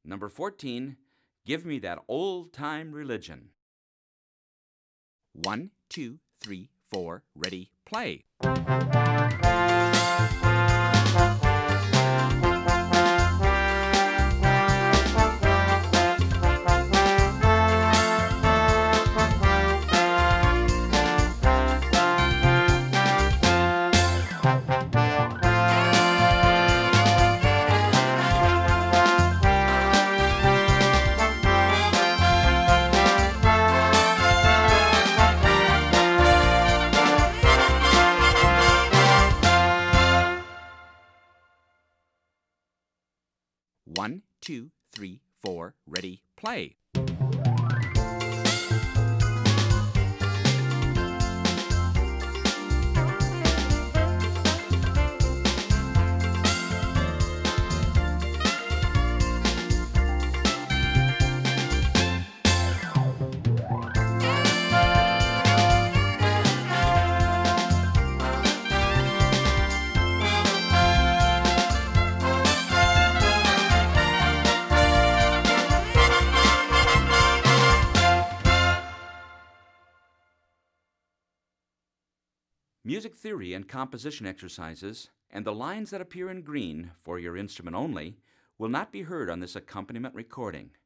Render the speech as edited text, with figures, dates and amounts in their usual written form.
Number 14, Give Me That Old-Time Religion. 1, 2, 3, 4, ready, play. One, two, three, four, ready, play. Music theory and composition exercises, and the lines that appear in green for your instrument only, will not be heard on this accompaniment recording.